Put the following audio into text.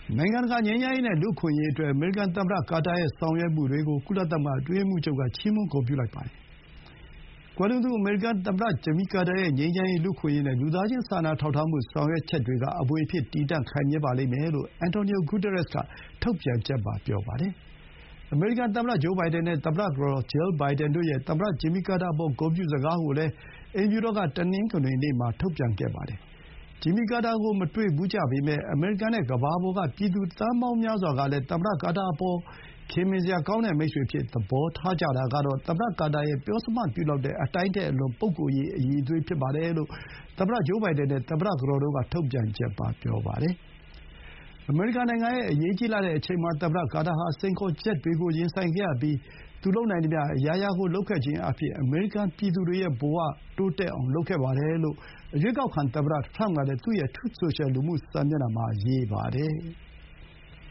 နိုင်ငံတကာငြိမ်းချမ်းရေးနဲ့လူ့အခွင့်အရေးအတွက်အမေရိကန်သမ္မတကာတာရဲ့ဆောင်ရွက်မှုတွေကိုကုလသမဂ္ဂအတွင်းရေးမှူးချုပ်ကချီးမွမ်းဂုဏ်ပြုလိုက်ပါတယ်။ကွယ်လွန်သူအမေရိကန်သမ္မတဂျင်မီကာတာရဲ့ငြိမ်းချမ်းရေးလူ့အခွင့်အရေးနဲ့လူသားချင်းစာနာထောက်ထားမှုဆောင်ရွက်ချက်တွေကအမွေအဖြစ်တည်တံ့ခိုင်မြဲပါလိမ့်မယ်လို့အန်တိုနီယိုဂူတားရက်စ်ကထုတ်ပြန်ချက်မှာပြောပါတယ်။အမေရိကန်သမ္မတဂျိုးဘိုင်ဒန်နဲ့သမ္မတကတော်ဂျီးဘိုင်ဒန်တို့ရဲ့သမ္မတဂျင်မီကာတာအပေါ်ဂုဏ်ပြုစကားကိုလည်းအိမ်ဖြူတော်ကတနင်္ဂနွေနေ့မှာထုတ်ပြန်ခဲ့ပါတယ်။ဂျင်မီကာတာကိုမတွေ့ဘူးကြပေမဲ့အမေရိကန်နဲ့ကမ္ဘာပေါ်ကပြည်သူသန်းပေါင်းများစွာကလည်းသမ္မတကာတာအပေါ်ခင်မင်စရာကောင်းတဲ့မိတ်ဆွေအဖြစ်သဘောထားကြတာကတော့သမ္မတကာတာရဲ့ပြောစမှတ်ပြုလောက်တဲ့အတိုင်းထက်အလွန်ပုဂ္ဂိုလ်ရေးအရည်အသွေးဖြစ်ပါတယ်လို့သမ္မတဂျိုးဘိုင်ဒန်နဲ့သမ္မတကတော်တို့ကထုတ်ပြန်ချက်မှာပြောပါတယ်။အမေရိကန်နိုင်ငံရဲ့အရေးကြီးလာတဲ့အချိန်မှာသမ္မတကာတာဟာစိန်ခေါ်ချက်တွေကိုရင်ဆိုင်ခဲ့ရပြီးသူလုပ်နိုင်သမျှအရာရာကိုလုပ်ခဲ့ခြင်းအားဖြင့်အမေရိကန်ပြည်သူတွေရဲ့ဘဝတိုးတက်အောင်လုပ်ခဲ့ပါတယ်လို့အရွေးကောက်ခံသမ္မတထရမ့်ကလည်းသူ့ရဲ့ Truth Social လူမှုစာမျက်နှာမှာရေးပါတယ်။